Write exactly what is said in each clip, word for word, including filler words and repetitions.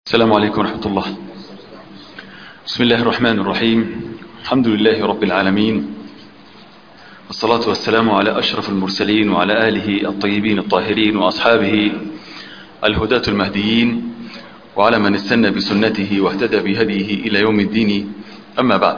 السلام عليكم ورحمة الله. بسم الله الرحمن الرحيم. الحمد لله رب العالمين، والصلاة والسلام على أشرف المرسلين وعلى آله الطيبين الطاهرين وأصحابه الهداة المهديين وعلى من استنى بسنته واهتدى بهديه إلى يوم الدين. أما بعد،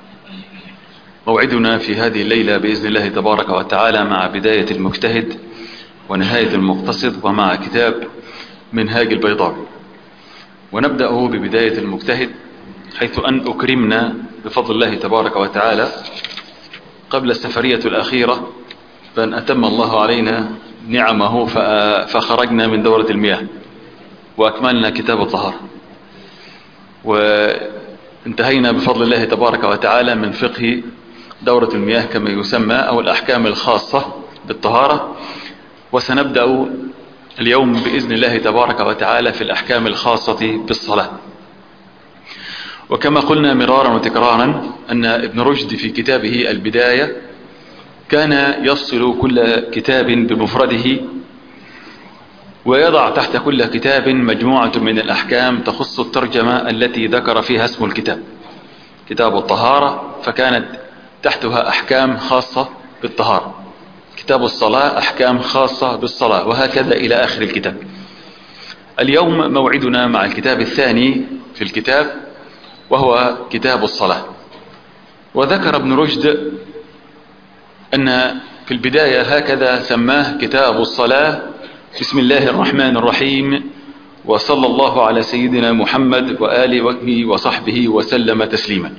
موعدنا في هذه الليلة بإذن الله تبارك وتعالى مع بداية المجتهد ونهاية المقتصد، ومع كتاب منهاج البيضاوي. ونبدأ ببداية المجتهد، حيث أن أكرمنا بفضل الله تبارك وتعالى قبل السفرية الأخيرة، فأن أتم الله علينا نعمه فخرجنا من دورة المياه وأكملنا كتاب الطهارة، وانتهينا بفضل الله تبارك وتعالى من فقه دورة المياه كما يسمى، أو الأحكام الخاصة بالطهارة. وسنبدأ اليوم بإذن الله تبارك وتعالى في الأحكام الخاصة بالصلاة. وكما قلنا مرارا وتكرارا أن ابن رشد في كتابه البداية كان يفصل كل كتاب بمفرده، ويضع تحت كل كتاب مجموعة من الأحكام تخص الترجمة التي ذكر فيها اسم الكتاب. كتاب الطهارة فكانت تحتها أحكام خاصة بالطهارة، كتاب الصلاة أحكام خاصة بالصلاة، وهكذا إلى آخر الكتاب. اليوم موعدنا مع الكتاب الثاني في الكتاب، وهو كتاب الصلاة. وذكر ابن رشد أن في البداية هكذا سماه: كتاب الصلاة، بسم الله الرحمن الرحيم، وصلى الله على سيدنا محمد وآله وصحبه وسلم تسليما.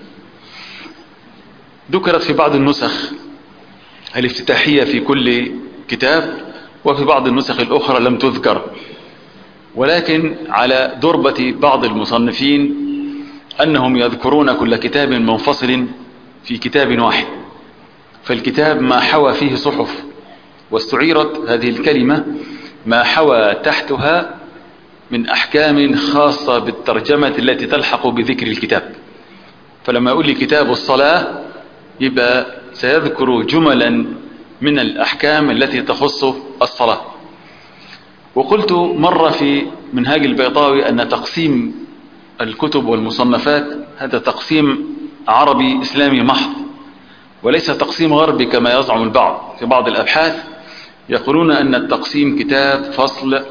ذكرت في بعض النسخ الافتتاحية في كل كتاب، وفي بعض النسخ الأخرى لم تذكر، ولكن على دربة بعض المصنفين أنهم يذكرون كل كتاب منفصل في كتاب واحد، فالكتاب ما حوى فيه صحف، واستعيرت هذه الكلمة ما حوى تحتها من أحكام خاصة بالترجمة التي تلحق بذكر الكتاب. فلما أقول لي كتاب الصلاة يبقى سيذكر جملا من الأحكام التي تخص الصلاة. وقلت مرة في منهاج البيضاوي أن تقسيم الكتب والمصنفات هذا تقسيم عربي إسلامي محض، وليس تقسيم غربي كما يزعم البعض. في بعض الأبحاث يقولون أن التقسيم كتاب، فصل،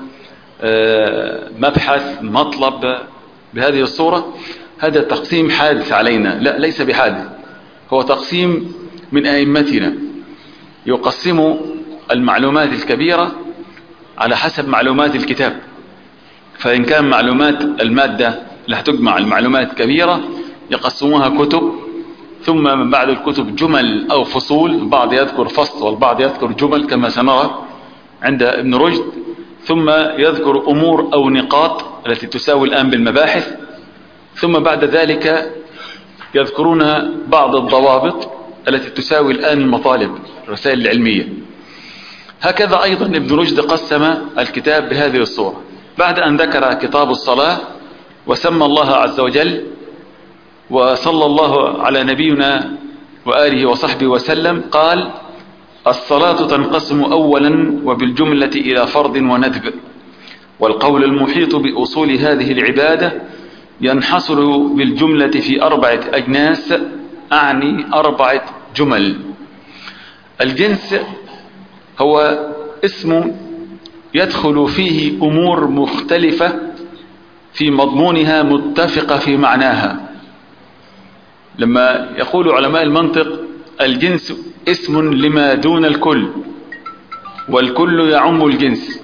مبحث، مطلب، بهذه الصورة. هذا التقسيم حادث علينا. لا، ليس بحادث، هو تقسيم من أئمتنا يقسم المعلومات الكبيرة على حسب معلومات الكتاب. فإن كان معلومات المادة لا تجمع المعلومات كبيرة يقسموها كتب، ثم من بعد الكتب جمل أو فصول، البعض يذكر فصل والبعض يذكر جمل كما سنرى عند ابن رشد، ثم يذكر أمور أو نقاط التي تساوي الآن بالمباحث، ثم بعد ذلك يذكرون بعض الضوابط التي تساوي الآن المطالب، الرسائل العلمية. هكذا أيضا ابن رشد قسم الكتاب بهذه الصورة. بعد أن ذكر كتاب الصلاة وسمى الله عز وجل وصلى الله على نبينا وآله وصحبه وسلم، قال: الصلاة تنقسم أولا وبالجملة إلى فرض وندب، والقول المحيط بأصول هذه العبادة ينحصر بالجملة في أربعة أجناس، أعني أربعة جمل. الجنس هو اسم يدخل فيه أمور مختلفة في مضمونها متفقة في معناها. لما يقول علماء المنطق الجنس اسم لما دون الكل، والكل يعم الجنس.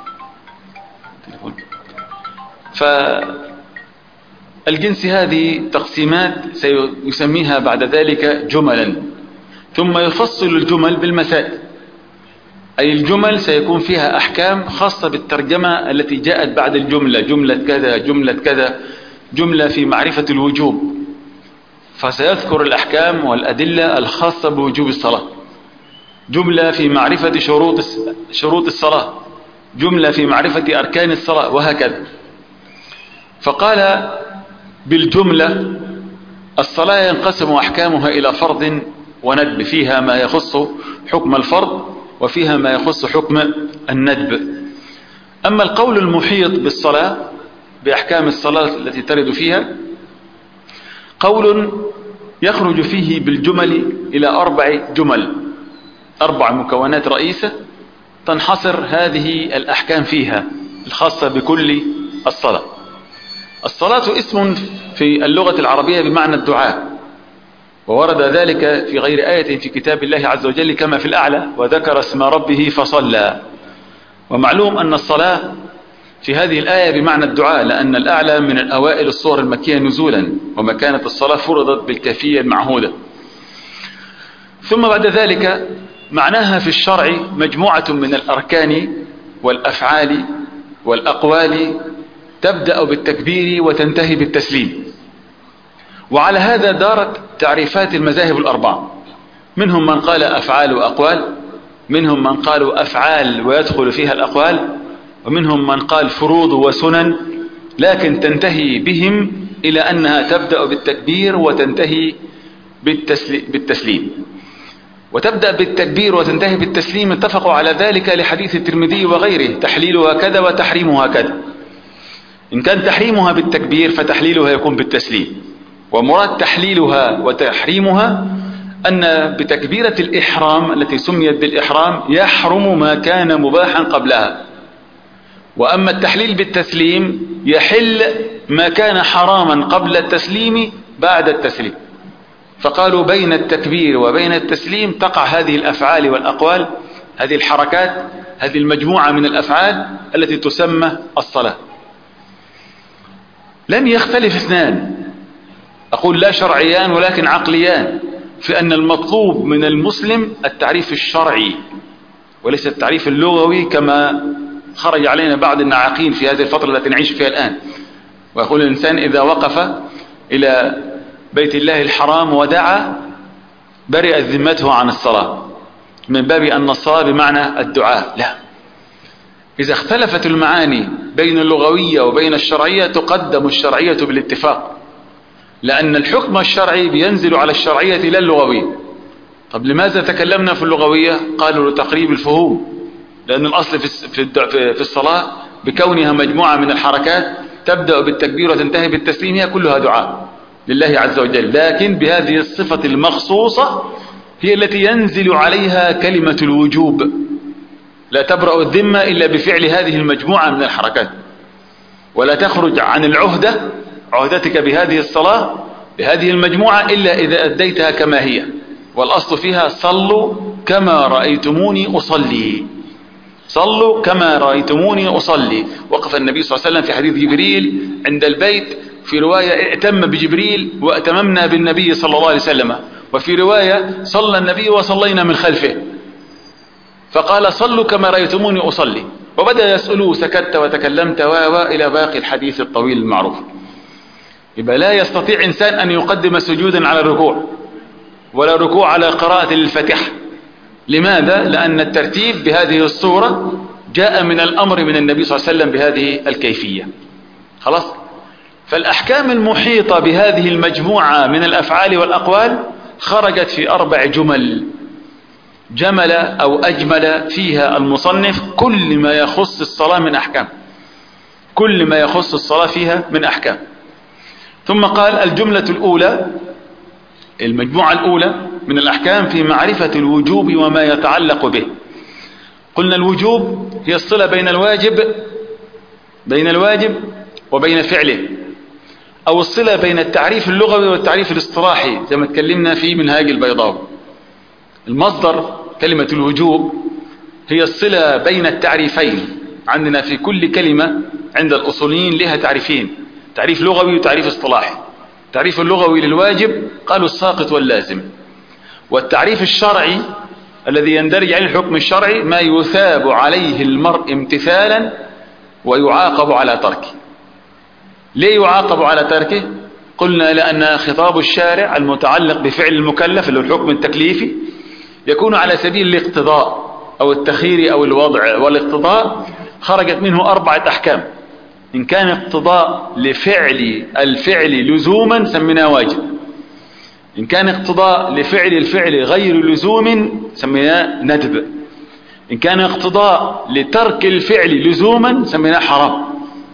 فالجنس هذه تقسيمات سيسميها بعد ذلك جملا، ثم يفصل الجمل بالمسائل. أي الجمل سيكون فيها أحكام خاصة بالترجمة التي جاءت بعد الجملة، جملة كذا، جملة كذا، جملة في معرفة الوجوب، فسيذكر الأحكام والأدلة الخاصة بوجوب الصلاة، جملة في معرفة شروط شروط الصلاة، جملة في معرفة أركان الصلاة، وهكذا. فقال بالجملة الصلاة ينقسم أحكامها إلى فرض وندب، فيها ما يخص حكم الفرض وفيها ما يخص حكم الندب. أما القول المحيط بالصلاة بأحكام الصلاة التي ترد فيها قول يخرج فيه بالجمل إلى أربع جمل، أربع مكونات رئيسة تنحصر هذه الأحكام فيها الخاصة بكل الصلاة. الصلاة اسم في اللغة العربية بمعنى الدعاء، وورد ذلك في غير آية في كتاب الله عز وجل كما في الأعلى وذكر اسم ربه فصلى. ومعلوم أن الصلاة في هذه الآية بمعنى الدعاء، لأن الأعلى من الأوائل الصور المكية نزولا، وما كانت الصلاة فرضت بالكيفية المعهودة. ثم بعد ذلك معناها في الشرع مجموعة من الأركان والأفعال والأقوال تبدأ بالتكبير وتنتهي بالتسليم. وعلى هذا دارت تعريفات المذاهب الأربعة، منهم من قال أفعال وأقوال، منهم من قالوا أفعال ويدخل فيها الأقوال، ومنهم من قال فروض وسنن، لكن تنتهي بهم إلى أنها تبدأ بالتكبير وتنتهي بالتسليم. وتبدأ بالتكبير وتنتهي بالتسليم اتفقوا على ذلك لحديث الترمذي وغيره تحليلها كذا وتحريمها كذا. إن كان تحريمها بالتكبير فتحليلها يكون بالتسليم، ومراد تحليلها وتحريمها أن بتكبيرة الإحرام التي سميت بالإحرام يحرم ما كان مباحا قبلها، وأما التحليل بالتسليم يحل ما كان حراما قبل التسليم بعد التسليم. فقالوا بين التكبير وبين التسليم تقع هذه الأفعال والأقوال، هذه الحركات، هذه المجموعة من الأفعال التي تسمى الصلاة. لم يختلف اثنان، أقول لا شرعيان ولكن عقليان، في أن المطلوب من المسلم التعريف الشرعي وليس التعريف اللغوي كما خرج علينا بعض النعاقين في هذه الفترة التي نعيش فيها الآن. ويقول الإنسان إذا وقف إلى بيت الله الحرام ودعا برئت ذمته عن الصلاة، من باب أن الصلاة بمعنى الدعاء. لا، إذا اختلفت المعاني بين اللغوية وبين الشرعية تقدم الشرعية بالاتفاق، لأن الحكم الشرعي بينزل على الشرعية لا اللغوية. طب لماذا تكلمنا في اللغوية؟ قالوا لتقريب الفهوم، لأن الأصل في الصلاة بكونها مجموعة من الحركات تبدأ بالتكبير وتنتهي بالتسليم هي كلها دعاء لله عز وجل، لكن بهذه الصفة المخصوصة هي التي ينزل عليها كلمة الوجوب، لا تبرأ الذمة إلا بفعل هذه المجموعة من الحركات، ولا تخرج عن العهدة عهدتك بهذه الصلاة بهذه المجموعة إلا إذا أديتها كما هي. والأصل فيها صلوا كما رأيتموني أصلي، صلوا كما رأيتموني أصلي. وقف النبي صلى الله عليه وسلم في حديث جبريل عند البيت، في رواية ائتم بجبريل وأتممنا بالنبي صلى الله عليه وسلم، وفي رواية صلى النبي وصلينا من خلفه، فقال صلوا كما رأيتموني أصلي. وبدأ يسألوه سكت وتكلمت وإلى باقي الحديث الطويل المعروف. يبقى لا يستطيع إنسان أن يقدم سجودا على الركوع ولا ركوع على قراءة الفاتحة. لماذا؟ لأن الترتيب بهذه الصورة جاء من الأمر من النبي صلى الله عليه وسلم بهذه الكيفية. خلاص؟ فالأحكام المحيطة بهذه المجموعة من الأفعال والأقوال خرجت في أربع جمل، جمل أو أجمل فيها المصنف كل ما يخص الصلاة من أحكام، كل ما يخص الصلاة فيها من أحكام. ثم قال الجملة الأولى، المجموعة الأولى من الأحكام في معرفة الوجوب وما يتعلق به. قلنا الوجوب هي الصلة بين الواجب بين الواجب وبين فعله، أو الصلة بين التعريف اللغوي والتعريف الاصطلاحي زي ما تكلمنا في منهاج البيضاوي. المصدر كلمة الوجوب هي الصلة بين التعريفين. عندنا في كل كلمة عند الأصوليين لها تعريفين، تعريف لغوي وتعريف اصطلاحي. التعريف اللغوي للواجب قالوا الساقط واللازم، والتعريف الشرعي الذي يندرج عليه الحكم الشرعي ما يثاب عليه المرء امتثالا ويعاقب على تركه. ليه يعاقب على تركه؟ قلنا لأن خطاب الشارع المتعلق بفعل المكلف اللي هو الحكم التكليفي يكون على سبيل الاقتضاء أو التخيير أو الوضع، والاقتضاء خرجت منه أربعة أحكام. إن كان اقتضاء لفعل الفعل لزوما سميناه واجب، إن كان اقتضاء لفعل الفعل غير لزوم سميناه ندب، إن كان اقتضاء لترك الفعل لزوما سميناه حرام،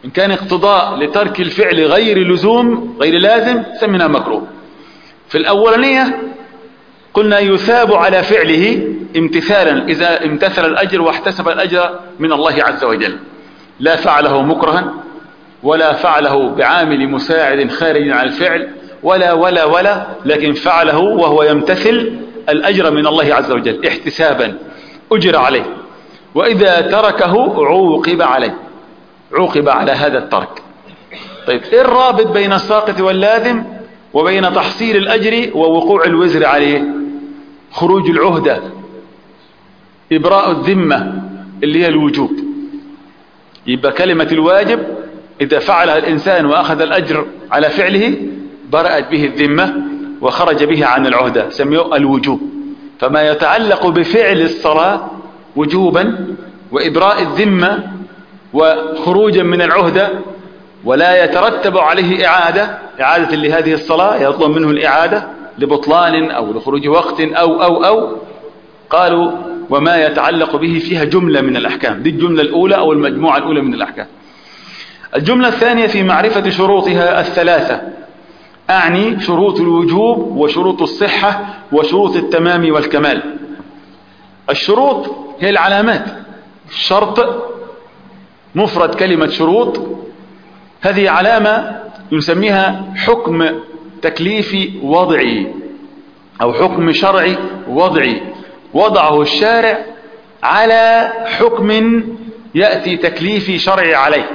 إن كان اقتضاء لترك الفعل غير لزوم غير لازم سميناه مكروه. في الأولانية قلنا يثاب على فعله امتثالا إذا امتثل الأجر واحتسب الأجر من الله عز وجل، لا فعله مكرها ولا فعله بعامل مساعد خارج عن الفعل ولا ولا ولا لكن فعله وهو يمتثل الأجر من الله عز وجل احتسابا أجر عليه. وإذا تركه عوقب عليه، عوقب على هذا الترك. طيب إيه الرابط بين الساقط واللازم وبين تحصيل الأجر ووقوع الوزر عليه؟ خروج العهدة، إبراء الذمة اللي هي الوجوب. يبقى كلمة الواجب إذا فعلها الإنسان وأخذ الأجر على فعله برأت به الذمة وخرج به عن العهدة، سميه الوجوب. فما يتعلق بفعل الصلاة وجوبا وإبراء الذمة وخروجا من العهدة ولا يترتب عليه إعادة إعادة لهذه الصلاة، يطلب منه الإعادة لبطلان أو لخروج وقت أو أو أو قالوا وما يتعلق به فيها جملة من الأحكام. دي الجملة الأولى أو المجموعة الأولى من الأحكام. الجملة الثانية في معرفة شروطها الثلاثة، أعني شروط الوجوب وشروط الصحة وشروط التمام والكمال. الشروط هي العلامات. الشرط مفرد كلمة شروط، هذه علامة نسميها حكم تكليفي وضعي أو حكم شرعي وضعي وضعه الشارع على حكم يأتي تكليفي شرعي عليه.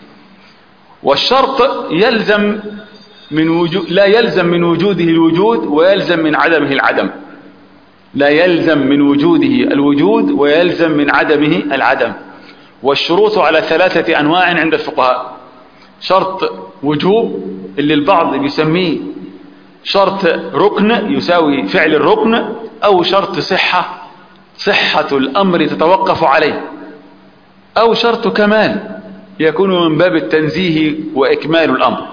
والشرط يلزم من وجود لا يلزم من وجوده الوجود ويلزم من عدمه العدم، لا يلزم من وجوده الوجود ويلزم من عدمه العدم. والشروط على ثلاثة أنواع عند الفقهاء: شرط وجوب اللي البعض بيسميه شرط ركن يساوي فعل الركن، أو شرط صحة صحة الأمر تتوقف عليه، أو شرط كمال يكون من باب التنزيه وإكمال الأمر.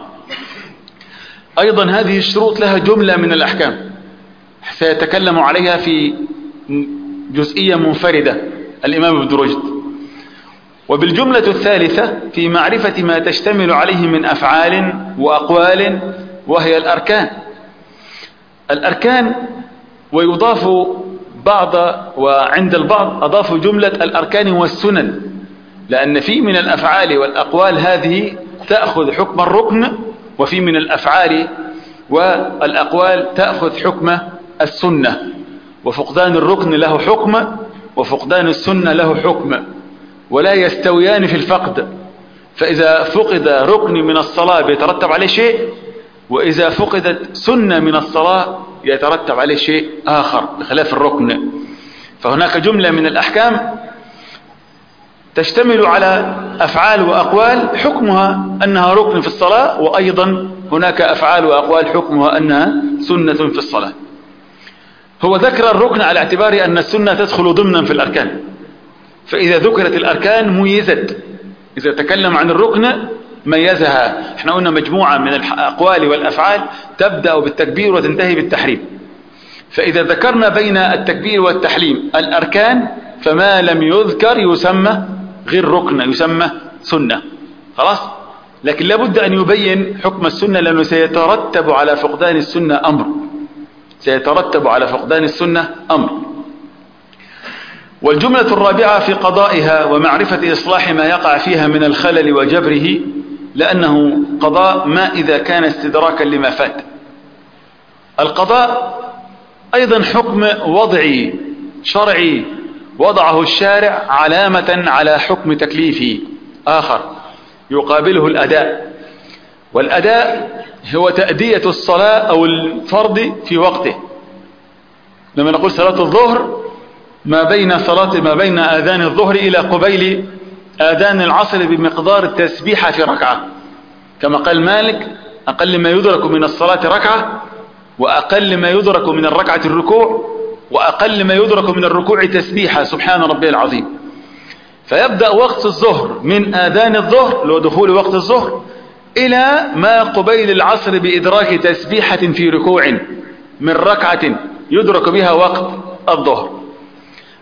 أيضا هذه الشروط لها جملة من الأحكام سيتكلم عليها في جزئية منفردة الإمام ابن رشد. وبالجملة الثالثة في معرفة ما تشتمل عليه من أفعال وأقوال وهي الأركان. الأركان ويضاف بعض وعند البعض أضافوا جملة الأركان والسنن، لأن في من الأفعال والأقوال هذه تأخذ حكم الركن، وفي من الأفعال والأقوال تأخذ حكم السنة، وفقدان الركن له حكم وفقدان السنة له حكم، ولا يستويان في الفقد. فإذا فقد ركن من الصلاة بيترتب عليه شيء، وإذا فقدت سنة من الصلاة يترتب عليه شيء آخر بخلاف الركن. فهناك جملة من الأحكام تشتمل على أفعال وأقوال حكمها أنها ركن في الصلاة، وأيضا هناك أفعال وأقوال حكمها أنها سنة في الصلاة. هو ذكر الركن على اعتبار أن السنة تدخل ضمنا في الأركان، فإذا ذكرت الأركان ميزت. إذا تكلم عن الركن ميزها. احنا قلنا مجموعة من الأقوال والأفعال تبدأ بالتكبير وتنتهي بالتحريم، فإذا ذكرنا بين التكبير والتحريم الأركان فما لم يذكر يسمى غير ركن، يسمى سنة. خلاص. لكن لابد أن يبين حكم السنة، لأنه سيترتب على فقدان السنة أمر سيترتب على فقدان السنة أمر. والجملة الرابعة في قضائها ومعرفة إصلاح ما يقع فيها من الخلل وجبره، لأنه قضاء ما إذا كان استدراكا لما فات. القضاء أيضا حكم وضعي شرعي وضعه الشارع علامة على حكم تكليفي آخر يقابله الأداء. والأداء هو تأدية الصلاة أو الفرض في وقته. لما نقول صلاة الظهر ما بين صلاة ما بين آذان الظهر إلى قبيل آذان العصر بمقدار التسبيحة في ركعة، كما قال مالك: أقل ما يدرك من الصلاة ركعة، وأقل ما يدرك من الركعة الركوع، وأقل ما يدرك من الركوع تسبيحة سبحان ربي العظيم. فيبدأ وقت الظهر من آذان الظهر لو دخول وقت الظهر إلى ما قبيل العصر بإدراك تسبيحة في ركوع من ركعة يدرك بها وقت الظهر.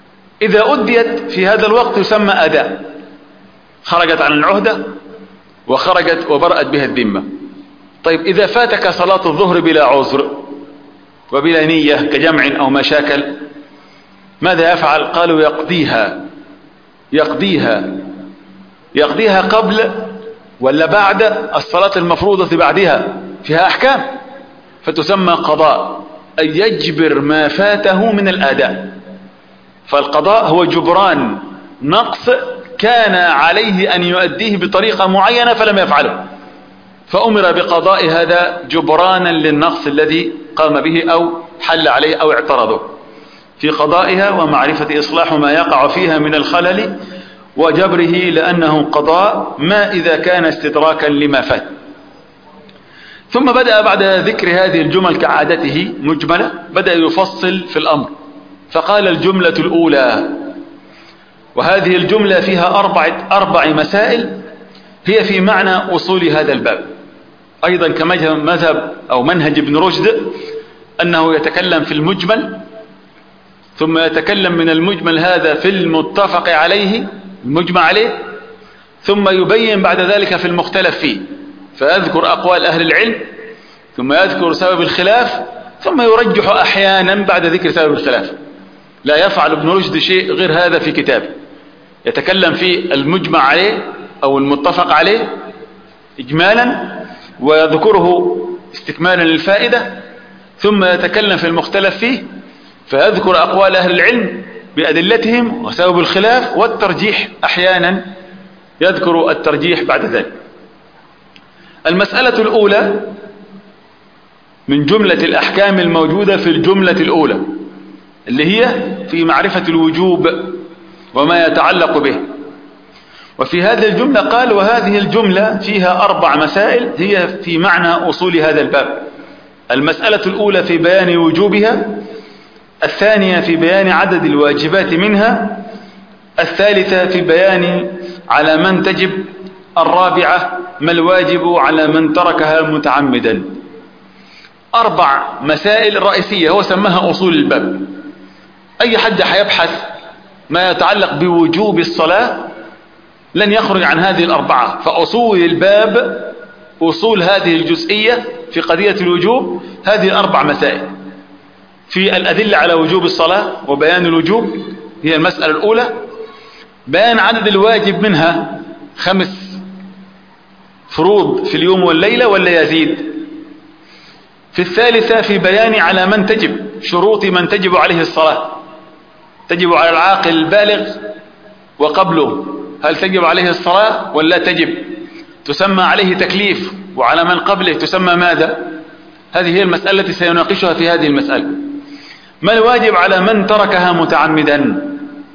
إذا أديت في هذا الوقت يسمى أداء، خرجت عن العهدة وخرجت وبرأت بها الذمة. طيب إذا فاتك صلاة الظهر بلا عذر وبلا نية كجمع أو مشاكل ماذا يفعل؟ قالوا يقضيها يقضيها يقضيها قبل ولا بعد الصلاة المفروضة بعدها، فيها أحكام، فتسمى قضاء، أي يجبر ما فاته من الأداء. فالقضاء هو جبران نقص كان عليه أن يؤديه بطريقة معينة فلم يفعله، فأمر بقضاء هذا جبرانا للنقص الذي قام به أو حل عليه أو اعترضه، في قضائها ومعرفة إصلاح ما يقع فيها من الخلل وجبره، لأنه قضاء ما إذا كان استدراكا لما فات. ثم بدأ بعد ذكر هذه الجمل كعادته مجملة، بدأ يفصل في الأمر، فقال الجملة الأولى، وهذه الجملة فيها أربع, أربع مسائل هي في معنى أصول هذا الباب، أيضا كمذهب أو منهج ابن رشد أنه يتكلم في المجمل ثم يتكلم من المجمل هذا في المتفق عليه المجمع عليه، ثم يبين بعد ذلك في المختلف فيه، فيذكر أقوال أهل العلم ثم يذكر سبب الخلاف ثم يرجح أحيانا بعد ذكر سبب الخلاف. لا يفعل ابن رشد شيء غير هذا في كتابه، يتكلم في المجمع عليه أو المتفق عليه إجمالا ويذكره استكمالا للفائدة، ثم يتكلم في المختلف فيه فيذكر أقوال أهل العلم بأدلتهم وسبب الخلاف والترجيح، أحيانا يذكر الترجيح بعد ذلك. المسألة الأولى من جملة الأحكام الموجودة في الجملة الأولى اللي هي في معرفة الوجوب وما يتعلق به، وفي هذه الجملة قال وهذه الجملة فيها أربع مسائل هي في معنى أصول هذا الباب. المسألة الأولى في بيان وجوبها، الثانية في بيان عدد الواجبات منها، الثالثة في بيان على من تجب، الرابعة ما الواجب على من تركها متعمدا. أربع مسائل رئيسية هو سماها أصول الباب. أي حد حيبحث ما يتعلق بوجوب الصلاة لن يخرج عن هذه الأربعة، فأصول الباب أصول هذه الجزئية في قضية الوجوب هذه الأربع مسائل، في الأدلة على وجوب الصلاة وبيان الوجوب هي المسألة الأولى، بيان عدد الواجب منها خمس فروض في اليوم والليلة ولا يزيد، في الثالثة في بيان على من تجب، شروط من تجب عليه الصلاة، تجب على العاقل البالغ وقبله هل تجب عليه الصلاة ولا تجب، تسمى عليه تكليف، وعلى من قبله تسمى ماذا. هذه هي المسألة التي سيناقشها في هذه المسألة. ما الواجب على من تركها متعمدا.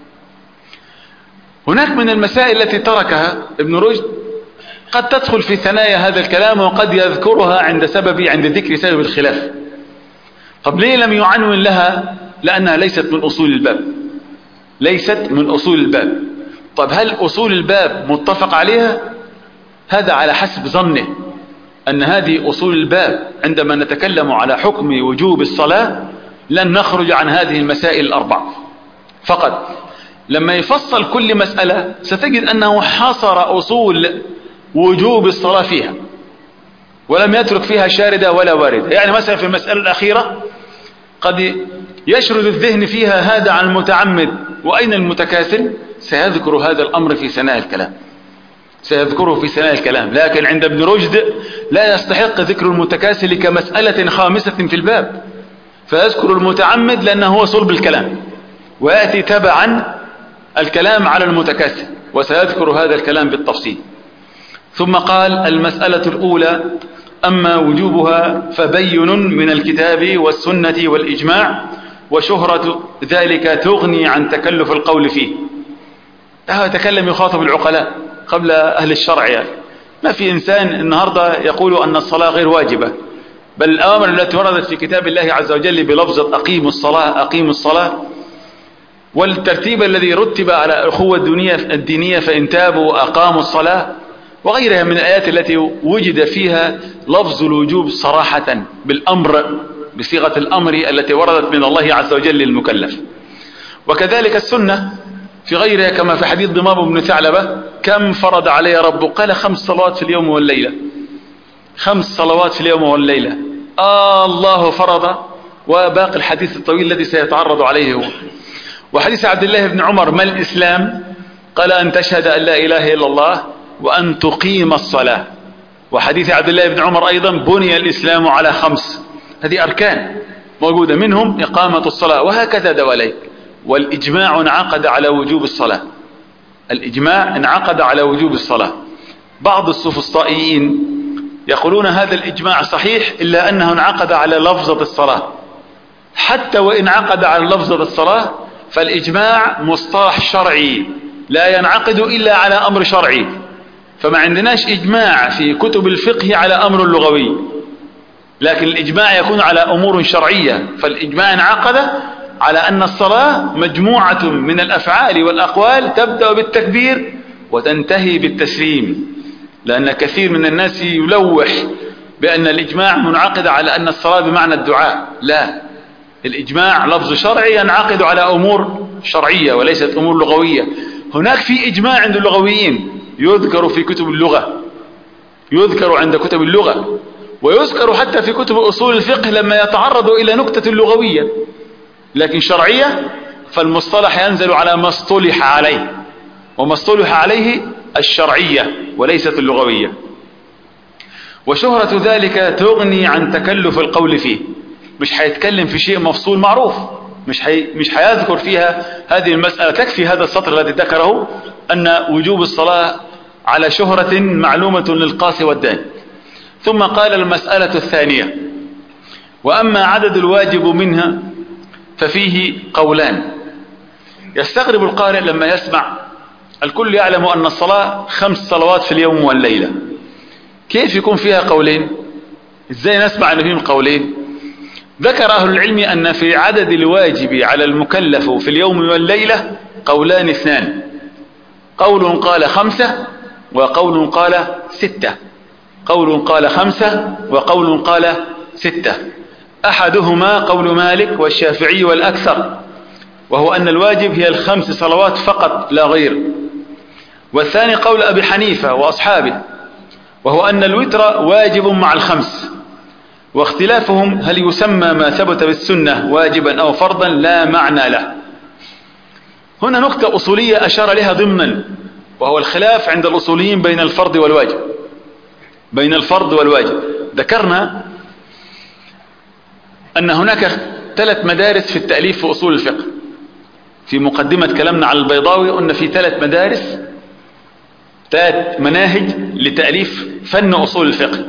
هناك من المسائل التي تركها ابن رشد قد تدخل في ثنايا هذا الكلام وقد يذكرها عند سبب عند ذكر سبب الخلاف. طب ليه لم يعنون لها؟ لأنها ليست من أصول الباب، ليست من أصول الباب. طب هل أصول الباب متفق عليها؟ هذا على حسب ظنه أن هذه أصول الباب. عندما نتكلم على حكم وجوب الصلاة لن نخرج عن هذه المسائل الأربع فقط. لما يفصل كل مسألة ستجد أنه حصر أصول وجوب الصلاة فيها ولم يترك فيها شاردة ولا واردة. يعني مثلا في المسألة الأخيرة قد يشرد الذهن فيها هذا عن المتعمد وأين المتكاسل، سيذكر هذا الأمر في ثنايا الكلام، سيذكره في ثنايا الكلام. لكن عند ابن رشد لا يستحق ذكر المتكاسل كمسألة خامسة في الباب، فيذكر المتعمد لأنه هو صلب الكلام، ويأتي تبعا الكلام على المتكاسل، وسيذكر هذا الكلام بالتفصيل. ثم قال المسألة الأولى أما وجوبها فبين من الكتاب والسنة والإجماع، وشهرة ذلك تغني عن تكلف القول فيه. هذا يتكلم يخاطب العقلاء قبل أهل الشرع. يعني ما في إنسان النهاردة يقول أن الصلاة غير واجبة، بل الأوامر التي وردت في كتاب الله عز وجل بلفظة أقيموا الصلاة أقيموا الصلاة، والترتيب الذي رتب على الأخوة الدينية فإن تابوا أقاموا الصلاة، وغيرها من الآيات التي وجد فيها لفظ الوجوب صراحة بالأمر بصيغة الأمر التي وردت من الله عز وجل للمكلف. وكذلك السنة في غيرها كما في حديث ضمام بن ثعلبة: كم فرض علي ربه؟ قال: خمس صلوات في اليوم والليلة. خمس صلوات في اليوم والليلة. آه الله فرض. وباقي الحديث الطويل الذي سيتعرض عليه هو. وحديث عبد الله بن عمر: ما الإسلام؟ قال: أن تشهد أن لا إله إلا الله وأن تقيم الصلاة. وحديث عبد الله بن عمر أيضا: بني الإسلام على خمس. هذه أركان موجودة، منهم إقامة الصلاة، وهكذا دواليك. والإجماع انعقد على وجوب الصلاة. الإجماع انعقد على وجوب الصلاة. بعض السفسطائيين يقولون هذا الإجماع صحيح إلا أنه انعقد على لفظة الصلاة. حتى وإن عقد على لفظة الصلاة فالإجماع مصطلح شرعي لا ينعقد إلا على أمر شرعي. فما عندناش إجماع في كتب الفقه على أمر لغوي، لكن الإجماع يكون على أمور شرعية. فالإجماع انعقد على أن الصلاة مجموعة من الأفعال والأقوال تبدأ بالتكبير وتنتهي بالتسليم، لأن كثير من الناس يلوح بأن الإجماع منعقد على أن الصلاة بمعنى الدعاء. لا، الإجماع لفظ شرعي ينعقد على أمور شرعية وليست أمور لغوية. هناك في إجماع عند اللغويين يذكر في كتب اللغة، يذكر عند كتب اللغة، ويذكر حتى في كتب أصول الفقه لما يتعرض إلى نكتة لغوية، لكن شرعية فالمصطلح ينزل على ما اصطلح عليه، وما اصطلح عليه الشرعية وليست اللغوية. وشهرة ذلك تغني عن تكلف القول فيه. مش هيتكلم في شيء مفصول معروف، مش حي... مش هيذكر فيها هذه المسألة. تكفي هذا السطر الذي ذكره أن وجوب الصلاة على شهرة معلومة للقاصي والداني. ثم قال: المسألة الثانية: وأما عدد الواجب منها ففيه قولان. يستغرب القارئ لما يسمع الكل يعلم أن الصلاة خمس صلوات في اليوم والليلة، كيف يكون فيها قولين؟ إزاي نسمع أن فيهم قولين؟ ذكر أهل العلم أن في عدد الواجب على المكلف في اليوم والليلة قولان اثنان: قول قال خمسة وقول قال ستة. قول قال خمسة وقول قال ستة. أحدهما قول مالك والشافعي والأكثر، وهو أن الواجب هي الخمس صلوات فقط لا غير. والثاني قول أبي حنيفة وأصحابه، وهو أن الوتر واجب مع الخمس. واختلافهم هل يسمى ما ثبت بالسنة واجبا أو فرضا لا معنى له. هنا نقطة أصولية أشار لها ضمنا، وهو الخلاف عند الأصوليين بين الفرض والواجب. بين الفرض والواجب ذكرنا أن هناك ثلاث مدارس في التأليف في أصول الفقه. في مقدمة كلامنا على البيضاوي قلنا في ثلاث مدارس، ثلاث مناهج لتأليف فن أصول الفقه.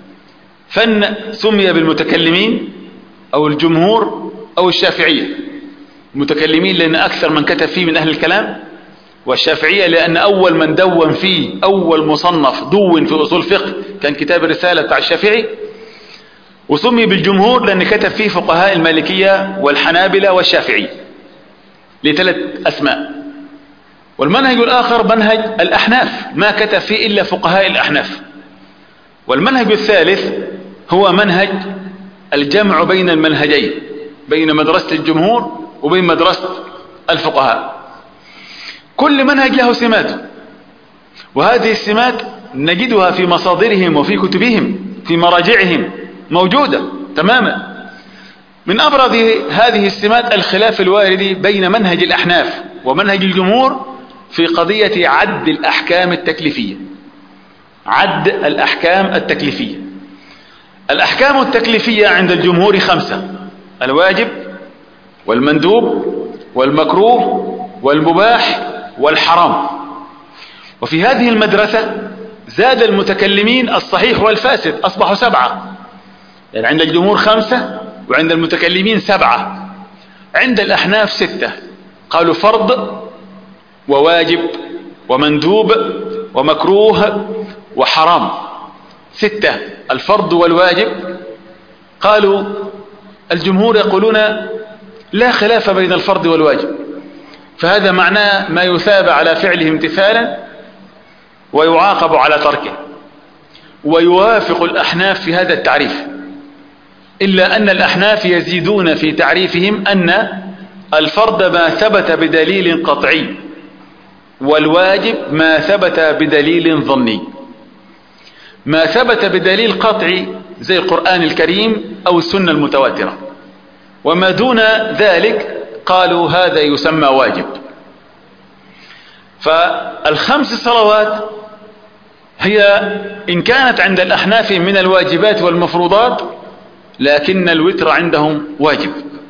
فن سمي بالمتكلمين أو الجمهور أو الشافعية. المتكلمين لأن أكثر من كتب فيه من أهل الكلام، والشافعية لأن أول من دون فيه، أول مصنف دون في أصول الفقه كان كتاب الرسالة بتاع الشافعي. وسمي بالجمهور لأن كتب فيه فقهاء المالكية والحنابلة والشافعي، لثلاث أسماء. والمنهج الآخر منهج الأحناف، ما كتب فيه إلا فقهاء الأحناف. والمنهج الثالث هو منهج الجمع بين المنهجين، بين مدرسة الجمهور وبين مدرسة الفقهاء. كل منهج له سماته، وهذه السمات نجدها في مصادرهم وفي كتبهم في مراجعهم موجودة تماما. من أبرز هذه السمات الخلاف الوارد بين منهج الأحناف ومنهج الجمهور في قضية عد الأحكام التكليفية. عد الأحكام التكليفية. الأحكام التكليفية عند الجمهور خمسة: الواجب والمندوب والمكروه والمباح والحرام. وفي هذه المدرسة زاد المتكلمين الصحيح والفاسد، أصبحوا سبعة. يعني عند الجمهور خمسة وعند المتكلمين سبعة. عند الأحناف ستة، قالوا فرض وواجب ومندوب ومكروه وحرام. ستة: الفرض والواجب. قالوا الجمهور يقولون لا خلاف بين الفرض والواجب، فهذا معناه ما يثاب على فعله امتثالا ويعاقب على تركه. ويوافق الأحناف في هذا التعريف، إلا أن الأحناف يزيدون في تعريفهم أن الفرض ما ثبت بدليل قطعي والواجب ما ثبت بدليل ظني. ما ثبت بدليل قطعي زي القرآن الكريم أو السنة المتواترة، وما دون ذلك قالوا هذا يسمى واجب. فالخمس صلوات هي إن كانت عند الأحناف من الواجبات والمفروضات، لكن الوتر عندهم واجب.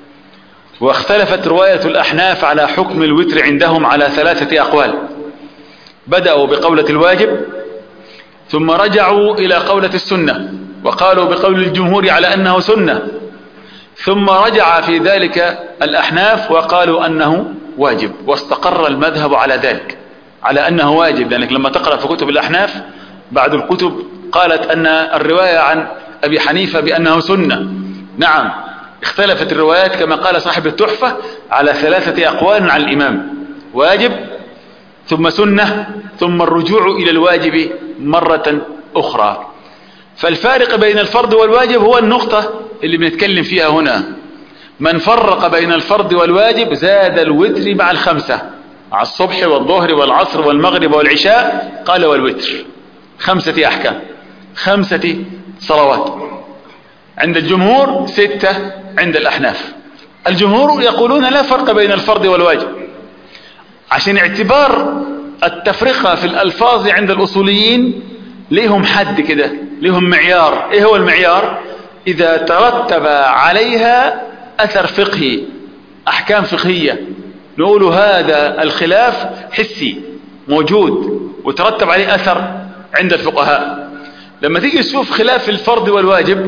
واختلفت رواية الأحناف على حكم الوتر عندهم على ثلاثة أقوال. بدأوا بقولة الواجب، ثم رجعوا إلى قولة السنة وقالوا بقول الجمهور على أنه سنة، ثم رجع في ذلك الأحناف وقالوا أنه واجب، واستقر المذهب على ذلك، على أنه واجب. لأنك لما تقرأ في كتب الأحناف بعض الكتب قالت أن الرواية عن أبي حنيفة بأنه سنة. نعم، اختلفت الروايات كما قال صاحب التحفة على ثلاثة أقوال عن الإمام: واجب، ثم سنة، ثم الرجوع إلى الواجب مرة أخرى. فالفارق بين الفرض والواجب هو النقطة اللي بنتكلم فيها هنا. من فرق بين الفرض والواجب زاد الوتر مع الخمسة، مع الصبح والظهر والعصر والمغرب والعشاء، قال والوتر خمسة أحكام، خمسة صلوات. عند الجمهور ستة عند الأحناف. الجمهور يقولون لا فرق بين الفرض والواجب، عشان اعتبار التفرقة في الألفاظ عند الأصوليين ليهم حد كده، ليهم معيار. ايه هو المعيار؟ إذا ترتب عليها أثر فقهي، أحكام فقهية، نقول هذا الخلاف حسي موجود وترتب عليه أثر عند الفقهاء. لما تيجي تشوف خلاف الفرض والواجب،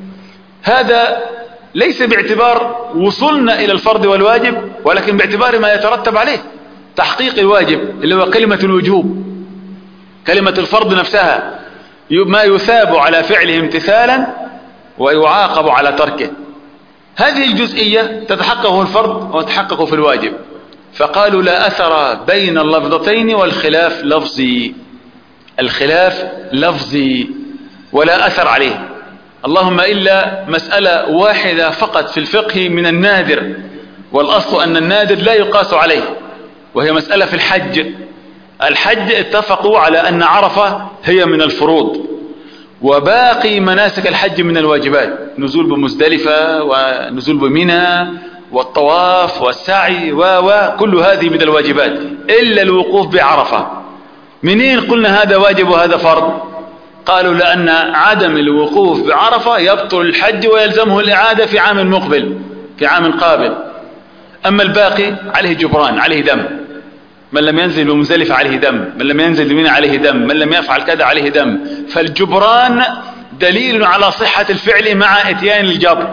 هذا ليس باعتبار وصلنا إلى الفرض والواجب، ولكن باعتبار ما يترتب عليه، تحقيق الواجب اللي هو كلمة الوجوب، كلمة الفرض نفسها، ما يثاب على فعله امتثالا ويعاقب على تركه. هذه الجزئية تتحقق في الفرض وتتحقق في الواجب. فقالوا لا أثر بين اللفظتين والخلاف لفظي، الخلاف لفظي ولا أثر عليه، اللهم إلا مسألة واحدة فقط في الفقه من النادر، والأصل أن النادر لا يقاس عليه، وهي مسألة في الحج. الحج اتفقوا على أن عرفة هي من الفروض، وباقي مناسك الحج من الواجبات، نزول بمزدلفة ونزول بمنى والطواف والسعي وكل هذه من الواجبات، إلا الوقوف بعرفة. منين قلنا هذا واجب وهذا فرض؟ قالوا لأن عدم الوقوف بعرفة يبطل الحج ويلزمه الإعادة في عام مقبل، في عام قابل. أما الباقي عليه جبران، عليه دم. من لم ينزل بمزدلفة عليه دم، من لم ينزل بمنى عليه دم، من لم يفعل كذا عليه دم. فالجبران دليل على صحة الفعل مع اتيان الجبر.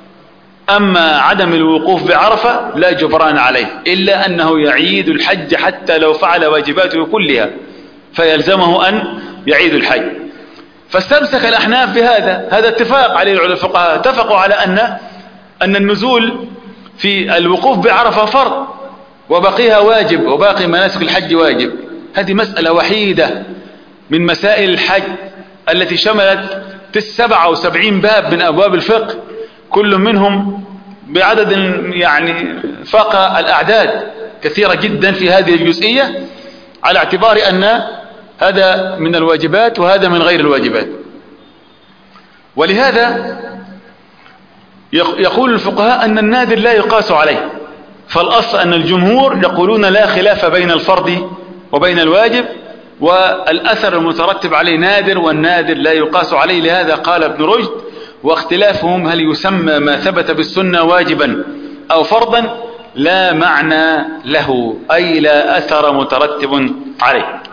أما عدم الوقوف بعرفة لا جبران عليه، إلا أنه يعيد الحج حتى لو فعل واجباته كلها، فيلزمه أن يعيد الحج. فاستمسك الأحناف بهذا، هذا اتفاق عليه الفقهاء، اتفقوا على أن أن النزول في الوقوف بعرفة فرض وبقيها واجب، وباقي مناسك الحج واجب. هذه مسألة وحيدة من مسائل الحج التي شملت سبعة وسبعين باب من أبواب الفقه، كل منهم بعدد يعني فاق الأعداد كثيرة جدا في هذه الجزئية، على اعتبار أن هذا من الواجبات وهذا من غير الواجبات. ولهذا يقول الفقهاء أن النادر لا يقاس عليه. فالأصل أن الجمهور يقولون لا خلاف بين الفرض وبين الواجب، والأثر المترتب عليه نادر، والنادر لا يقاس عليه. لهذا قال ابن رشد: واختلافهم هل يسمى ما ثبت بالسنة واجبا أو فرضا لا معنى له، أي لا أثر مترتب عليه.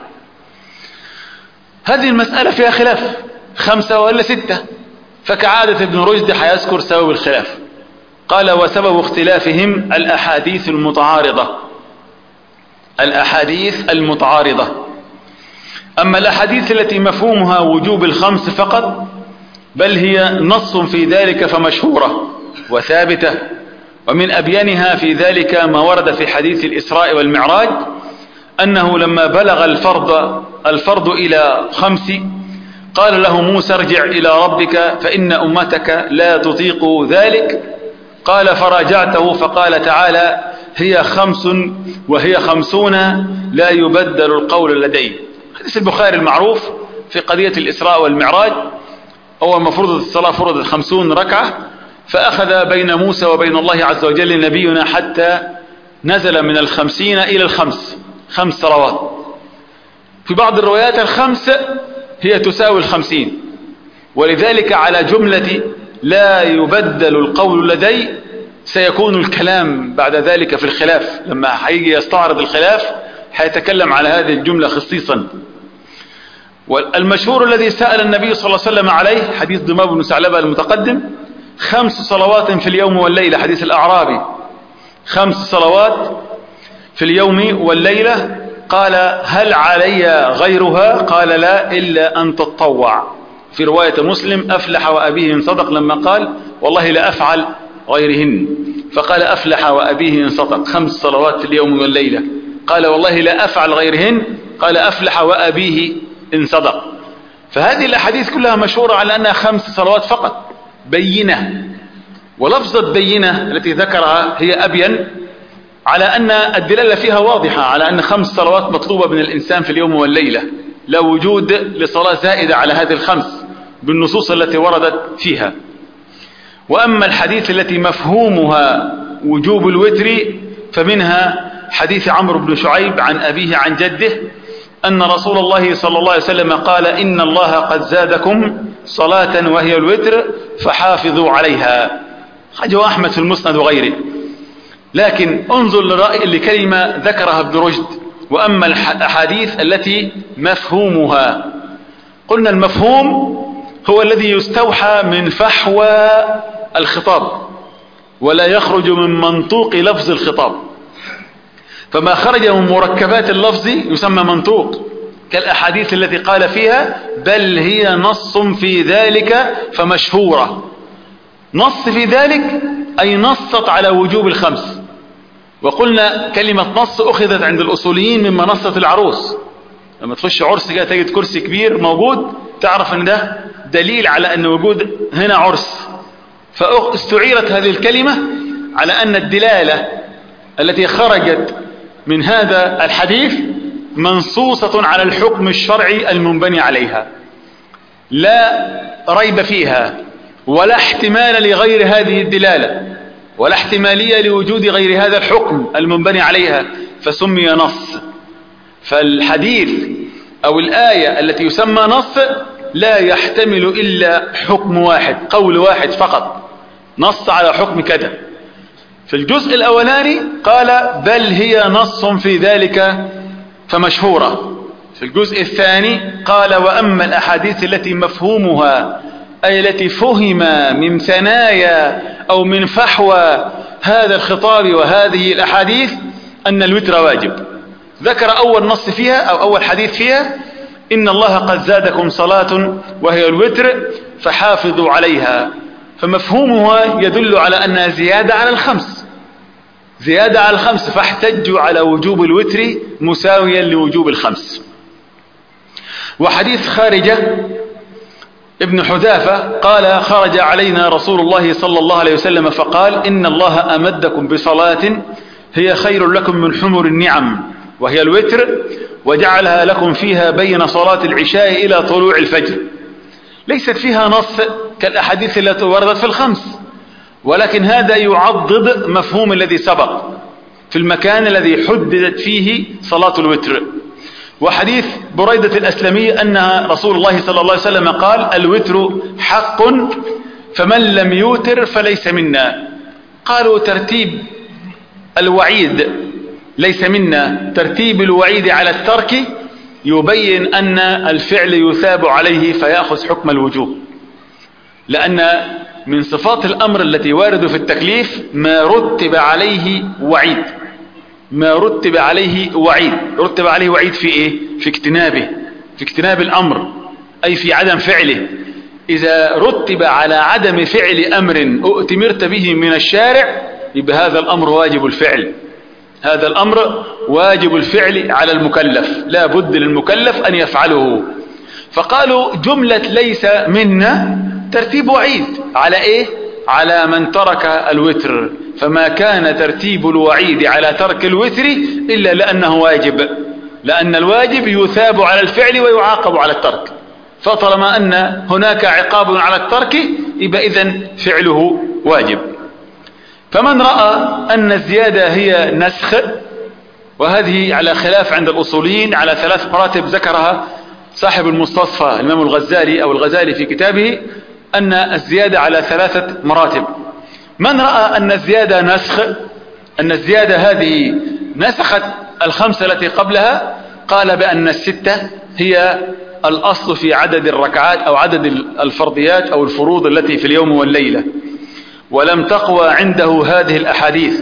هذه المسألة فيها خلاف، خمسة ولا ستة، فكعادة ابن رشد حيذكر سبب الخلاف. قال: وسبب اختلافهم الأحاديث المتعارضة، الأحاديث المتعارضة. أما الأحاديث التي مفهومها وجوب الخمس فقط، بل هي نص في ذلك فمشهورة وثابتة. ومن أبينها في ذلك ما ورد في حديث الإسراء والمعراج، أنه لما بلغ الفرض الفرض إلى خمس قال له موسى: ارجع إلى ربك فإن أمتك لا تطيق ذلك. قال: فراجعته فقال تعالى: هي خمس وهي خمسون لا يبدل القول لدي. حديث البخاري المعروف في قضية الإسراء والمعراج. أول ما فرضت الصلاة فرضت خمسون ركعة، فأخذ بين موسى وبين الله عز وجل نبينا حتى نزل من الخمسين إلى الخمس، خمس صلوات. في بعض الروايات الخمس هي تساوي الخمسين، ولذلك على جملة لا يبدل القول لدي سيكون الكلام بعد ذلك في الخلاف. لما هيجي يستعرض الخلاف هيتكلم على هذه الجملة خصيصا. والمشهور الذي سأل النبي صلى الله عليه وسلم عليه حديث ضمام بن ثعلبة المتقدم: خمس صلوات في اليوم والليلة، حديث الأعرابي، خمس صلوات في اليوم والليلة. قال: هل علي غيرها؟ قال: لا، إلا أن تتطوع. في رواية مسلم: أفلح وأبيه إن صدق، لما قال: والله لا أفعل غيرهن، فقال: أفلح وأبيه إن صدق، خمس صلوات في اليوم والليلة. قال: والله لا أفعل غيرهن، قال: أفلح وأبيه إن صدق. فهذه الأحاديث كلها مشهورة على أنها خمس صلوات فقط بينة، ولفظة بينة التي ذكرها هي أبين على أن الدلالة فيها واضحة على أن خمس صلوات مطلوبة من الإنسان في اليوم والليلة، لا وجود لصلاة زائدة على هذه الخمس بالنصوص التي وردت فيها. وأما الحديث التي مفهومها وجوب الوتر فمنها حديث عمرو بن شعيب عن أبيه عن جده أن رسول الله صلى الله عليه وسلم قال: إن الله قد زادكم صلاة وهي الوتر فحافظوا عليها. خرجه أحمد في المسند وغيره. لكن انظر لرأي لكلمة ذكرها ابن رشد: وأما الأحاديث التي مفهومها. قلنا المفهوم هو الذي يستوحى من فحوى الخطاب ولا يخرج من منطوق لفظ الخطاب، فما خرج من مركبات اللفظ يسمى منطوق، كالأحاديث التي قال فيها: بل هي نص في ذلك فمشهورة. نص في ذلك أي نصت على وجوب الخمس. وقلنا كلمة نص أخذت عند الأصوليين من منصة العروس. لما تخش عرس كده تجد كرسي كبير موجود، تعرف أن ده دليل على أن وجود هنا عرس. فاستعيرت هذه الكلمة على أن الدلالة التي خرجت من هذا الحديث منصوصة على الحكم الشرعي المنبني عليها، لا ريب فيها، ولا احتمال لغير هذه الدلالة، ولا احتمالية لوجود غير هذا الحكم المنبني عليها، فسمي نص. فالحديث أو الآية التي يسمى نص لا يحتمل إلا حكم واحد، قول واحد فقط، نص على حكم كذا. في الجزء الأولاني قال: بل هي نص في ذلك فمشهورة. في الجزء الثاني قال: وأما الأحاديث التي مفهومها أي التي فهم من ثنايا أو من فحوى هذا الخطاب وهذه الأحاديث أن الوتر واجب. ذكر أول نص فيها أو أول حديث فيها: إن الله قد زادكم صلاة وهي الوتر فحافظوا عليها. فمفهومها يدل على أنها زيادة على الخمس، زيادة على الخمس، فاحتجوا على وجوب الوتر مساويا لوجوب الخمس. وحديث خارجة ابن حذافة قال: خرج علينا رسول الله صلى الله عليه وسلم فقال: إن الله أمدكم بصلاة هي خير لكم من حمر النعم وهي الوتر، وجعلها لكم فيها بين صلاة العشاء إلى طلوع الفجر. ليست فيها نص كالأحاديث التي وردت في الخمس، ولكن هذا يعضد مفهوم الذي سبق في المكان الذي حددت فيه صلاة الوتر. وحديث بريدة الأسلمي أن رسول الله صلى الله عليه وسلم قال: الوتر حق فمن لم يوتر فليس منا. قالوا: ترتيب الوعيد ليس منا، ترتيب الوعيد على الترك يبين أن الفعل يثاب عليه فيأخذ حكم الوجوب، لأن من صفات الأمر التي وارد في التكليف ما رتب عليه وعيد، ما رتب عليه وعيد. رتب عليه وعيد في إيه؟ في اجتنابه، في اجتناب الأمر، أي في عدم فعله. إذا رتب على عدم فعل أمر أؤتمرت به من الشارع يبقى هذا الأمر واجب الفعل، هذا الأمر واجب الفعل على المكلف، لا بد للمكلف أن يفعله. فقالوا جملة ليس منا ترتيب وعيد على إيه؟ على من ترك الوتر، فما كان ترتيب الوعيد على ترك الوتر إلا لأنه واجب، لأن الواجب يثاب على الفعل ويعاقب على الترك، فطالما أن هناك عقاب على الترك يبقى إذن فعله واجب. فمن رأى أن الزيادة هي نسخ، وهذه على خلاف عند الأصوليين على ثلاث مراتب ذكرها صاحب المستصفى الإمام الغزالي أو الغزالي في كتابه، أن الزيادة على ثلاثة مراتب. من رأى أن الزيادة نسخ، أن الزيادة هذه نسخت الخمسة التي قبلها، قال بأن الستة هي الأصل في عدد الركعات أو عدد الفرضيات أو الفروض التي في اليوم والليلة، ولم تقوى عنده هذه الأحاديث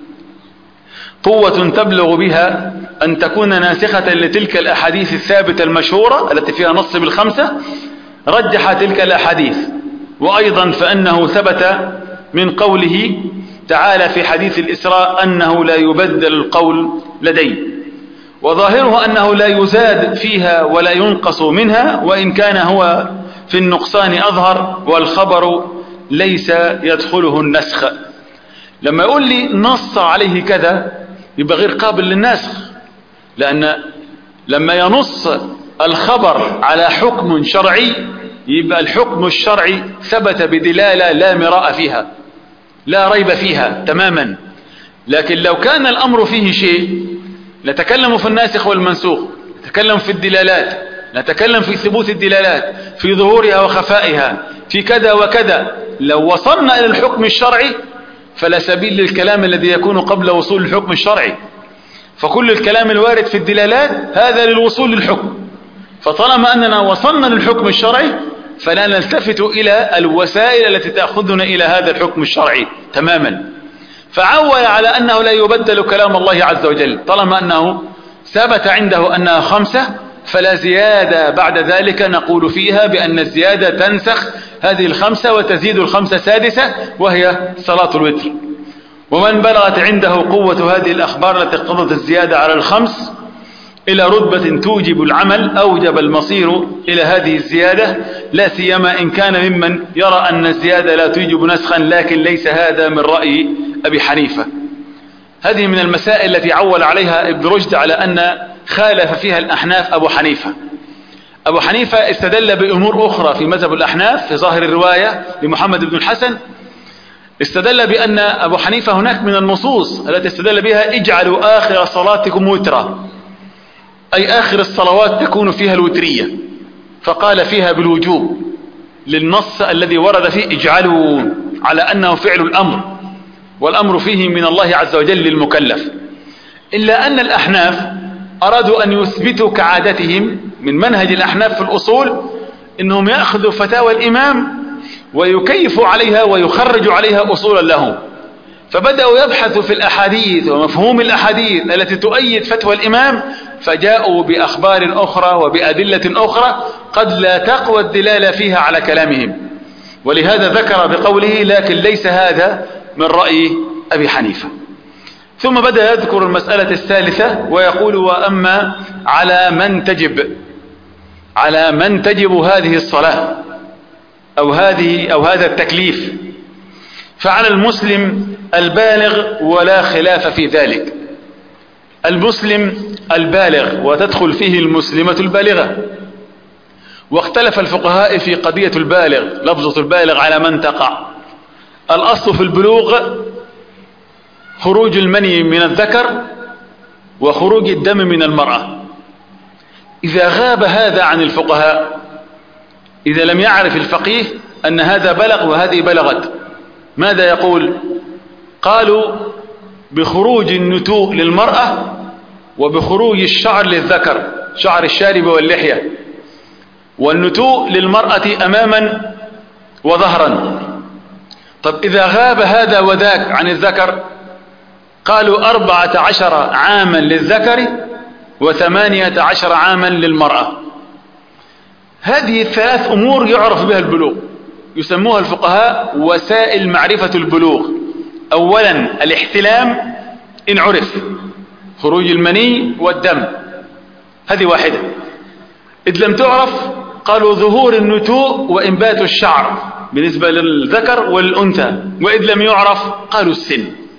قوة تبلغ بها أن تكون ناسخة لتلك الأحاديث الثابتة المشهورة التي فيها نص بالخمسة، رجح تلك الأحاديث. وأيضا فأنه ثبت من قوله تعالى في حديث الإسراء أنه لا يبدل القول لدي، وظاهره أنه لا يزاد فيها ولا ينقص منها، وإن كان هو في النقصان أظهر، والخبر ليس يدخله النسخ. لما يقول لي نص عليه كذا يبقى غير قابل للنسخ، لأن لما ينص الخبر على حكم شرعي يبقى الحكم الشرعي ثبت بدلالة لا مراء فيها، لا ريب فيها تماما. لكن لو كان الأمر فيه شيء نتكلم في الناسخ والمنسوخ، نتكلم في الدلالات، نتكلم في ثبوت الدلالات، في ظهورها وخفائها، في كذا وكذا. لو وصلنا إلى الحكم الشرعي فلا سبيل للكلام الذي يكون قبل وصول الحكم الشرعي، فكل الكلام الوارد في الدلالات هذا للوصول للحكم. فطالما أننا وصلنا للحكم الشرعي فلا نلتفت إلى الوسائل التي تأخذنا إلى هذا الحكم الشرعي تماما. فعول على أنه لا يبدل كلام الله عز وجل، طالما أنه ثبت عنده أنها خمسة فلا زيادة بعد ذلك نقول فيها بأن الزيادة تنسخ هذه الخمسة وتزيد الخمسة سادسة وهي صلاة الوتر. ومن بلغت عنده قوة هذه الأخبار التي اقتضت الزيادة على الخمس إلى رتبة توجب العمل أوجب المصير إلى هذه الزيادة، لا سيما إن كان ممن يرى أن الزيادة لا توجب نسخا، لكن ليس هذا من رأي أبي حنيفة. هذه من المسائل التي عول عليها ابن رشد على أن خالف فيها الأحناف أبو حنيفة. أبو حنيفة استدل بأمور أخرى في مذهب الأحناف في ظاهر الرواية لمحمد بن الحسن، استدل بأن أبو حنيفة هناك من النصوص التي استدل بها اجعلوا آخر صلاتكم وترا، أي آخر الصلوات تكون فيها الوترية، فقال فيها بالوجوب للنص الذي ورد فيه اجعلوا على أنه فعل الأمر، والأمر فيه من الله عز وجل للمكلف. إلا أن الأحناف أرادوا أن يثبتوا كعادتهم من منهج الأحناف في الأصول إنهم يأخذوا فتاوى الإمام ويكيفوا عليها ويخرجوا عليها أصولا لهم، فبدأوا يبحثوا في الأحاديث ومفهوم الأحاديث التي تؤيد فتوى الإمام، فجاءوا بأخبار أخرى وبأدلة أخرى قد لا تقوى الدلالة فيها على كلامهم، ولهذا ذكر بقوله لكن ليس هذا من رأي أبي حنيفة. ثم بدأ يذكر المسألة الثالثة ويقول وأما على من تجب على من تجب هذه الصلاة أو هذه أو هذا التكليف، فعلى المسلم البالغ ولا خلاف في ذلك. المسلم البالغ وتدخل فيه المسلمة البالغة، واختلف الفقهاء في قضية البالغ، لفظة البالغ على من تقع. الأصل في البلوغ خروج المني من الذكر وخروج الدم من المرأة. إذا غاب هذا عن الفقهاء، إذا لم يعرف الفقيه أن هذا بلغ وهذه بلغت، ماذا يقول؟ قالوا بخروج النتوء للمرأة وبخروج الشعر للذكر، شعر الشارب واللحية، والنتوء للمرأة أماما وظهرا. طب إذا غاب هذا وذاك عن الذكر، قالوا أربعة عشر عاما للذكر وثمانية عشر عاما للمرأة. هذه الثلاث أمور يعرف بها البلوغ، يسموها الفقهاء وسائل معرفة البلوغ. أولا الاحتلام إن عرف، خروج المني والدم، هذه واحدة. إذ لم تعرف قالوا ظهور النتوء وإنبات الشعر بالنسبة للذكر والأنثى، وإذ لم يعرف قالوا السن.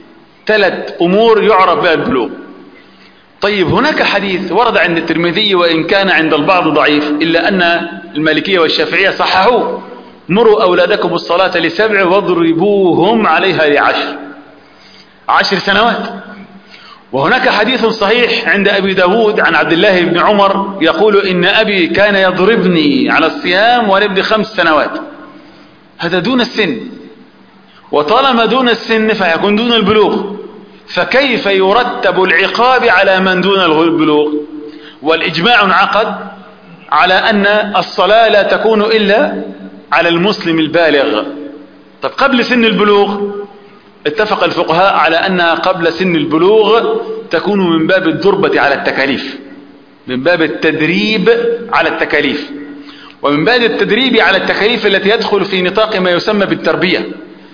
ثلاث أمور يعرف بها البلوغ. طيب هناك حديث ورد عند الترمذي وإن كان عند البعض ضعيف إلا أن المالكية والشافعية صححوه: مروا أولادكم الصلاة لسبع واضربوهم عليها لعشر، عشر سنوات. وهناك حديث صحيح عند أبي داود عن عبد الله بن عمر يقول: إن أبي كان يضربني على الصيام ولابن خمس سنوات. هذا دون السن، وطالما دون السن فيكون دون البلوغ، فكيف يرتب العقاب على من دون البلوغ؟ والإجماع انعقد على أن الصلاة لا تكون إلا على المسلم البالغ. طب قبل سن البلوغ اتفق الفقهاء على أنها قبل سن البلوغ تكون من باب الدربة على التكاليف، من باب التدريب على التكاليف، ومن باب التدريب على التكاليف التي يدخل في نطاق ما يسمى بالتربية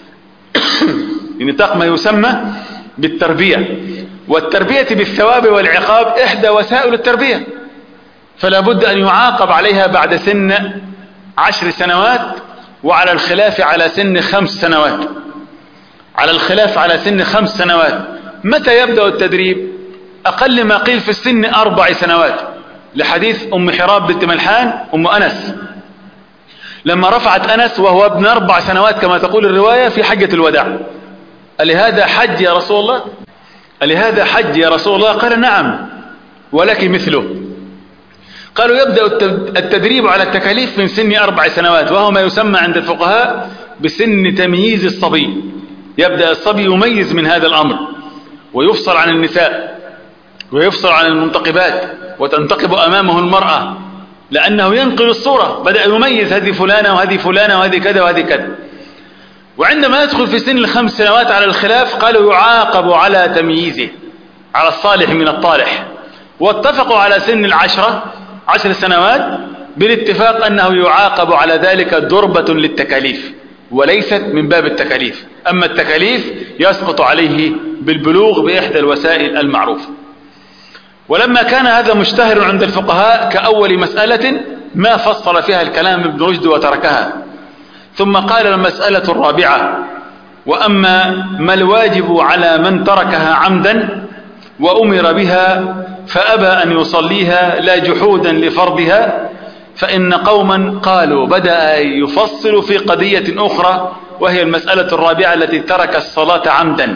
في نطاق ما يسمى بالتربية. والتربية بالثواب والعقاب إحدى وسائل التربية، فلا بد أن يعاقب عليها بعد سن عشر سنوات، وعلى الخلاف على سن خمس سنوات على الخلاف على سن خمس سنوات. متى يبدأ التدريب؟ أقل ما قيل في السن أربع سنوات، لحديث أم حراب بنت ملحان أم أنس لما رفعت أنس وهو ابن أربع سنوات كما تقول الرواية في حجة الوداع: ألهذا حج يا رسول الله؟ ألهذا حج يا رسول الله؟ قال: نعم ولك مثله. قالوا: يبدأ التدريب على التكاليف من سن أربع سنوات، وهو ما يسمى عند الفقهاء بسن تمييز الصبي. يبدأ الصبي يميز من هذا الأمر، ويفصل عن النساء، ويفصل عن المنتقبات، وتنتقب أمامه المرأة، لأنه ينقل الصورة، بدأ يميز هذه فلانة وهذه فلانة وهذه كذا وهذه كذا. وعندما يدخل في سن الخمس سنوات على الخلاف قالوا يعاقب على تمييزه، على الصالح من الطالح. واتفقوا على سن العشرة عشر سنوات بالاتفاق أنه يعاقب على ذلك دربة للتكاليف وليست من باب التكاليف. أما التكاليف يسقط عليه بالبلوغ بإحدى الوسائل المعروفة. ولما كان هذا مشتهر عند الفقهاء كأول مسألة ما فصل فيها الكلام ابن رشد وتركها، ثم قال المسألة الرابعة: وأما ما الواجب على من تركها عمدا وأمر بها فأبى أن يصليها لا جحودا لفرضها، فإن قوما قالوا بدأ يفصل في قضية أخرى، وهي المسألة الرابعة التي ترك الصلاة عمدا.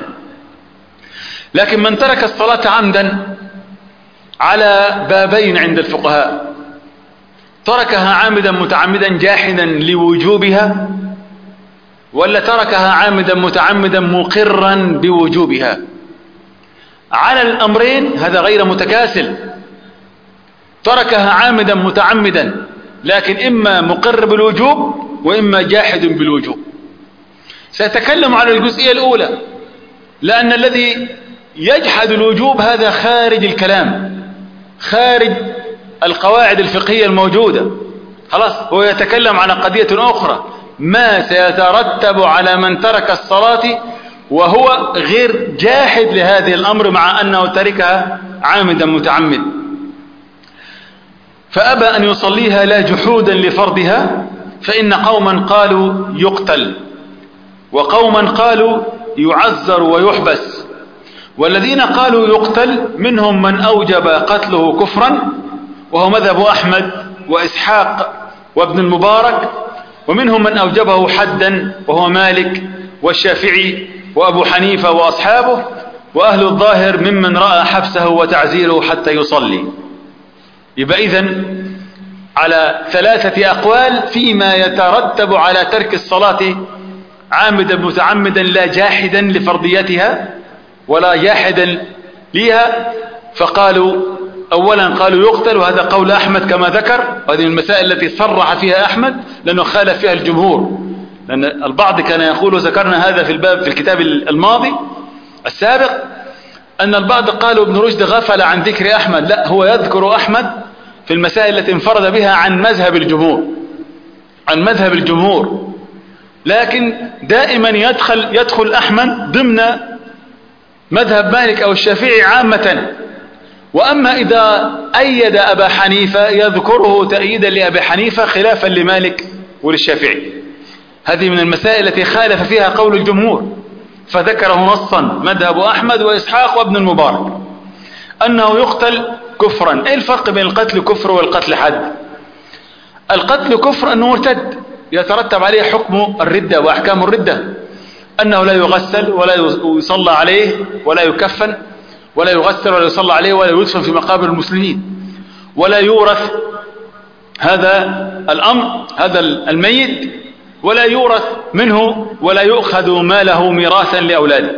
لكن من ترك الصلاة عمدا على بابين عند الفقهاء: تركها عامدا متعمدا جاحدا لوجوبها، ولا تركها عامدا متعمدا مقرا بوجوبها. على الأمرين هذا غير متكاسل، تركها عامدا متعمدا لكن إما مقر بالوجوب وإما جاحد بالوجوب. سأتكلم على الجزئية الأولى، لأن الذي يجحد الوجوب هذا خارج الكلام، خارج القواعد الفقهية الموجودة، خلاص هو يتكلم عن قضية أخرى: ما سيترتب على من ترك الصلاة وهو غير جاحد لهذه الأمر مع أنه تركها عامدا متعمد. فأبى أن يصليها لا جحودا لفرضها، فإن قوما قالوا يقتل، وقوما قالوا يعذر ويحبس. والذين قالوا يقتل منهم من أوجب قتله كفرا، وهو مذهب أحمد وإسحاق وابن المبارك، ومنهم من أوجبه حدا وهو مالك والشافعي وأبو حنيفة وأصحابه، وأهل الظاهر ممن رأى حبسه وتعزيره حتى يصلي. يبقى إذن على ثلاثة أقوال فيما يترتب على ترك الصلاة عامدا متعمدا لا جاحدا لفرضيتها ولا جاحدا لها. فقالوا أولا قالوا يقتل، وهذا قول أحمد كما ذكر، وهذه المسائل التي صرح فيها أحمد لأنه خالف فيها الجمهور، لأن البعض كان يقول، ذكرنا هذا في الباب في الكتاب الماضي السابق، أن البعض قالوا ابن رشد غفل عن ذكر أحمد. لا، هو يذكر أحمد في المسائل التي انفرد بها عن مذهب الجمهور عن مذهب الجمهور لكن دائما يدخل يدخل أحمد ضمن مذهب مالك أو الشافعي عامة. وأما إذا أيد أبا حنيفة يذكره تأييدا لأبي حنيفة خلافا لمالك وللشافعي. هذه من المسائل التي خالف فيها قول الجمهور، فذكره نصا مذهب أحمد وإسحاق وابن المبارك أنه يقتل كفرا. إيه الفرق بين القتل كفر والقتل حد؟ القتل كفر أنه مرتد يترتب عليه حكم الردة وأحكام الردة، أنه لا يغسل ولا يصلى عليه ولا يكفن ولا يغسل ولا يصلى عليه ولا يدفن في مقابر المسلمين ولا يورث هذا الأمر هذا الميت ولا يورث منه ولا يؤخذ ماله ميراثا لأولاده.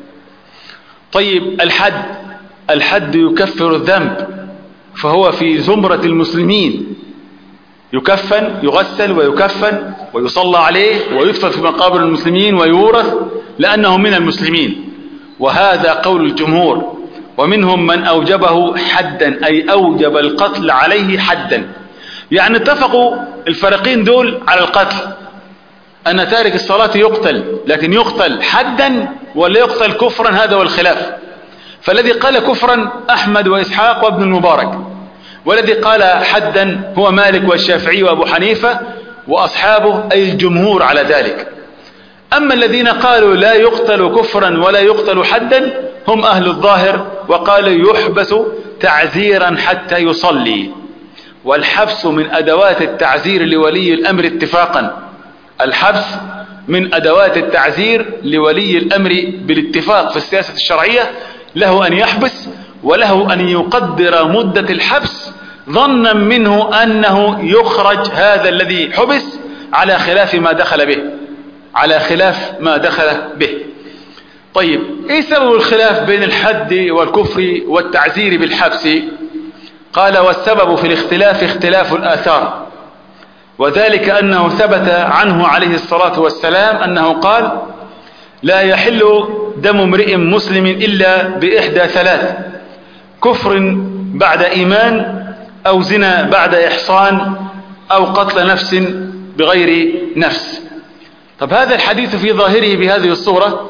طيب الحد الحد يكفر الذنب، فهو في زمرة المسلمين، يكفن يغسل ويكفن ويصلى عليه ويدفن في مقابر المسلمين ويورث لأنه من المسلمين، وهذا قول الجمهور. ومنهم من أوجبه حدا، أي أوجب القتل عليه حدا، يعني اتفقوا الفريقين دول على القتل، أن تارك الصلاة يقتل، لكن يقتل حدا ولا يقتل كفرا، هذا هو الخلاف. فالذي قال كفرا أحمد وإسحاق وابن المبارك، والذي قال حدا هو مالك والشافعي وأبو حنيفة وأصحابه، أي الجمهور على ذلك. أما الذين قالوا لا يقتل كفرا ولا يقتل حدا هم أهل الظاهر، وقالوا يحبس تعزيرا حتى يصلي، والحبس من أدوات التعزير لولي الأمر اتفاقا. الحبس من أدوات التعزير لولي الأمر بالاتفاق في السياسة الشرعية، له أن يحبس وله أن يقدر مدة الحبس ظنا منه أنه يخرج هذا الذي حبس على خلاف ما دخل به على خلاف ما دخل به. طيب ايه سبب الخلاف بين الحد والكفر والتعزير بالحبس؟ قال والسبب في الاختلاف اختلاف الآثار، وذلك أنه ثبت عنه عليه الصلاة والسلام أنه قال لا يحل دم امرئ مسلم إلا بإحدى ثلاث: كفر بعد إيمان، أو زنا بعد إحصان، أو قتل نفس بغير نفس. طب هذا الحديث في ظاهره بهذه الصورة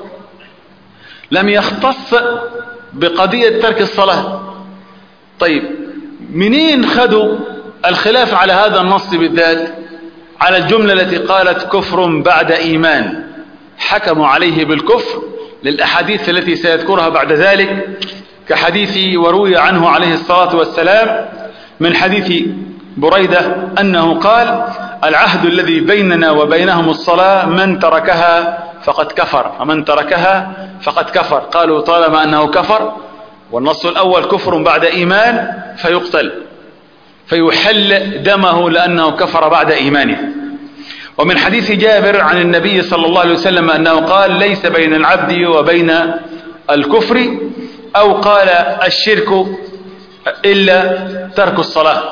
لم يختص بقضية ترك الصلاة. طيب منين خدوا الخلاف على هذا النص بالذات؟ على الجملة التي قالت كفر بعد إيمان، حكموا عليه بالكفر للأحاديث التي سيذكرها بعد ذلك، كحديث وروي عنه عليه الصلاة والسلام من حديث بريدة أنه قال العهد الذي بيننا وبينهم الصلاة، من تركها فقد كفر، ومن تركها فقد كفر. قالوا طالما أنه كفر والنص الأول كفر بعد إيمان فيقتل فيحل دمه لأنه كفر بعد إيمانه. ومن حديث جابر عن النبي صلى الله عليه وسلم أنه قال ليس بين العبد وبين الكفر أو قال الشرك إلا ترك الصلاة.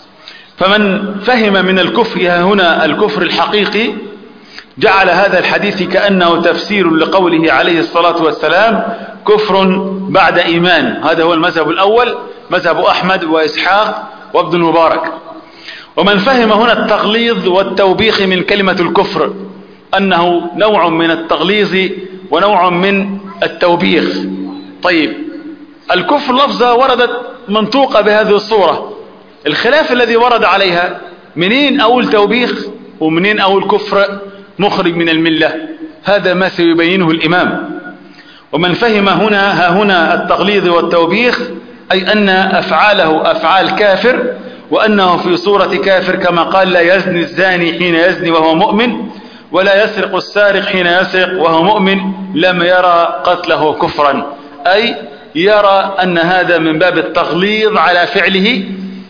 فمن فهم من الكفر هنا الكفر الحقيقي جعل هذا الحديث كأنه تفسير لقوله عليه الصلاة والسلام كفر بعد إيمان. هذا هو المذهب الأول، مذهب أحمد وإسحاق وابن المبارك. ومن فهم هنا التغليظ والتوبيخ من كلمة الكفر أنه نوع من التغليظ ونوع من التوبيخ. طيب الكفر لفظة وردت منطوقة بهذه الصورة، الخلاف الذي ورد عليها منين أول توبيخ ومنين أول كفر مخرج من الملة، هذا ما سيبينه الإمام. ومن فهم هنا ها هنا التغليظ والتوبيخ أي أن أفعاله أفعال كافر، وأنه في صورة كافر، كما قال لا يزني الزاني حين يزني وهو مؤمن، ولا يسرق السارق حين يسرق وهو مؤمن، لم يرى قتله كفرا، أي يرى أن هذا من باب التغليظ على فعله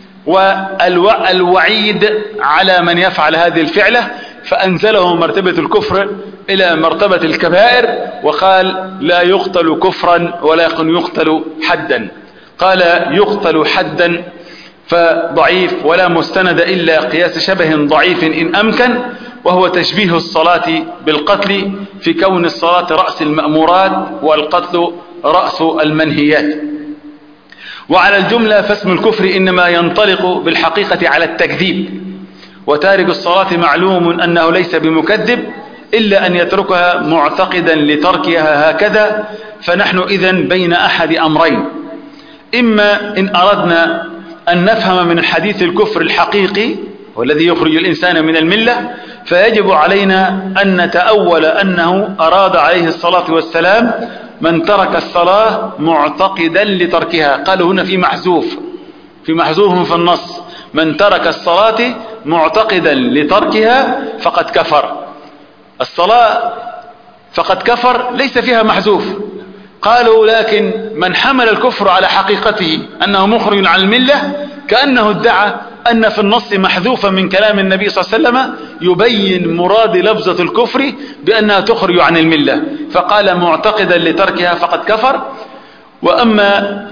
والوعيد على من يفعل هذه الفعلة، فأنزله مرتبة الكفر إلى مرتبة الكبائر، وقال لا يقتل كفرا ولكن يقتل حدا. قال يقتل حدا فضعيف ولا مستند إلا قياس شبه ضعيف إن أمكن، وهو تشبيه الصلاة بالقتل في كون الصلاة رأس المأمورات والقتل رأس المنهيات. وعلى الجملة فاسم الكفر إنما ينطلق بالحقيقة على التكذيب، وتارك الصلاة معلوم أنه ليس بمكذب إلا أن يتركها معتقدا لتركها هكذا. فنحن إذن بين أحد أمرين: إما إن أردنا أن نفهم من الحديث الكفر الحقيقي والذي يخرج الإنسان من الملة، فيجب علينا أن نتأول أنه أراد عليه الصلاة والسلام من ترك الصلاة معتقدا لتركها. قالوا هنا في محذوف، في محذوف في النص، من ترك الصلاة معتقدا لتركها فقد كفر. الصلاة فقد كفر ليس فيها محذوف. قالوا لكن من حمل الكفر على حقيقته أنه مخرج عن الملة كأنه ادعى أن في النص محذوفا من كلام النبي صلى الله عليه وسلم يبين مراد لفظة الكفر بأنها تخرج عن الملة، فقال معتقدا لتركها فقد كفر. وأما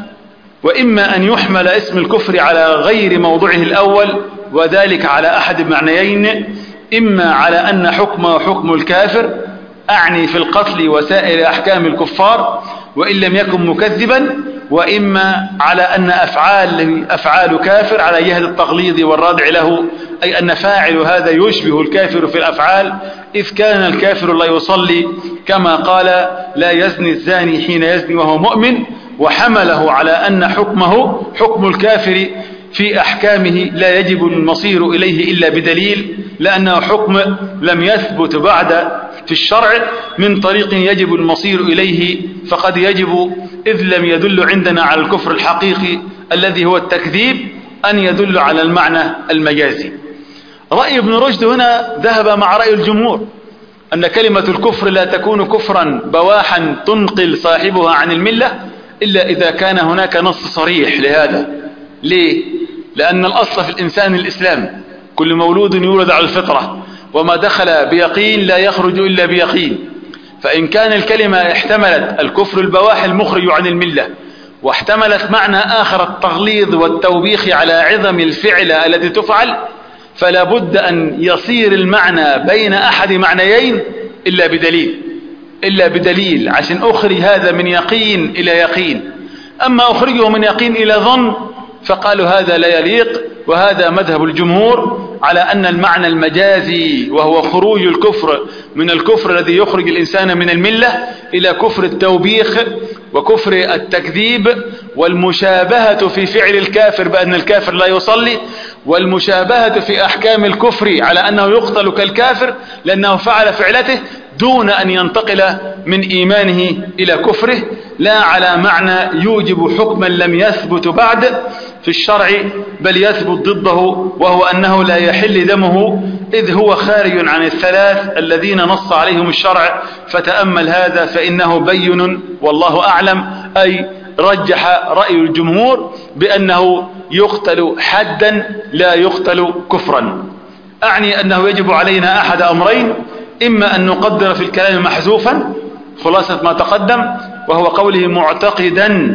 وإما أن يحمل اسم الكفر على غير موضعه الأول، وذلك على أحد معنيين: إما على أن حكمه حكم الكافر، أعني في القتل وسائر أحكام الكفار وإن لم يكن مكذبا، وإما على أن أفعال أفعال كافر على جهة التغليظ والردع له، أي أن فاعل هذا يشبه الكافر في الأفعال، إذ كان الكافر لا يصلي كما قال لا يزني الزاني حين يزني وهو مؤمن، وحمله على أن حكمه حكم الكافر في أحكامه لا يجب المصير إليه إلا بدليل، لأنه حكم لم يثبت بعد في الشرع من طريق يجب المصير إليه، فقد يجب إذ لم يدل عندنا على الكفر الحقيقي الذي هو التكذيب أن يدل على المعنى المجازي. رأي ابن رشد هنا ذهب مع رأي الجمهور أن كلمة الكفر لا تكون كفرا بواحا تنقل صاحبها عن الملة إلا إذا كان هناك نص صريح لهذا. ليه؟ لأن الأصل في الإنسان الإسلام، كل مولود يولد على الفطرة، وما دخل بيقين لا يخرج إلا بيقين. فإن كان الكلمة احتملت الكفر البواح المخرج عن الملة، واحتملت معنى آخر التغليظ والتوبيخ على عظم الفعل التي تفعل، فلا بد أن يصير المعنى بين أحد معنيين إلا بدليل إلا بدليل عشان أخرج هذا من يقين إلى يقين. أما أخرجه من يقين إلى ظن فقالوا هذا لا يليق، وهذا مذهب الجمهور على أن المعنى المجازي وهو خروج الكفر من الكفر الذي يخرج الإنسان من الملة إلى كفر التوبيخ وكفر التكذيب، والمشابهة في فعل الكافر بأن الكافر لا يصلي، والمشابهة في أحكام الكفر على أنه يقتل كالكافر لأنه فعل فعلته دون أن ينتقل من إيمانه إلى كفره، لا على معنى يوجب حكما لم يثبت بعد في الشرع بل يثبت ضده، وهو أنه لا يحل دمه إذ هو خارج عن الثلاث الذين نص عليهم الشرع. فتأمل هذا فإنه بين والله أعلم، أي رجح رأي الجمهور بأنه يقتل حدا لا يقتل كفرا. أعني أنه يجب علينا أحد أمرين: إما أن نقدر في الكلام محذوفا خلاصة ما تقدم وهو قوله معتقدا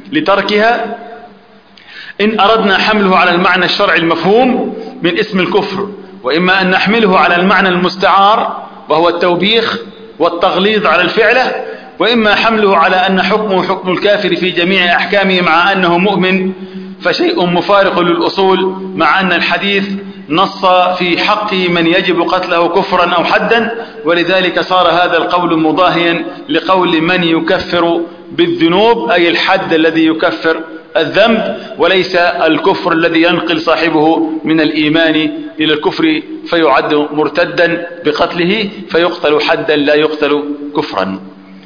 لتركها، إن أردنا حمله على المعنى الشرعي المفهوم من اسم الكفر، وإما أن نحمله على المعنى المستعار وهو التوبيخ والتغليظ على الفعلة، وإما حمله على أن حكمه حكم الكافر في جميع أحكامه مع أنه مؤمن، فشيء مفارق للأصول، مع أن الحديث نص في حق من يجب قتله كفرا أو حدا، ولذلك صار هذا القول مضاهيا لقول من يكفر بالذنوب، أي الحد الذي يكفر الذنب، وليس الكفر الذي ينقل صاحبه من الإيمان إلى الكفر فيعد مرتدا بقتله فيقتل حدا لا يقتل كفرا.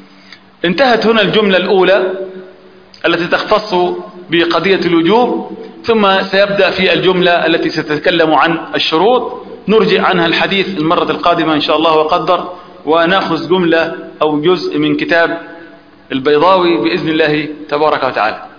انتهت هنا الجملة الأولى التي تختص بقضية الوجوب، ثم سيبدأ في الجملة التي ستتكلم عن الشروط، نرجع عنها الحديث المرة القادمة إن شاء الله وقدر، ونأخذ جملة أو جزء من كتاب البيضاوي بإذن الله تبارك وتعالى.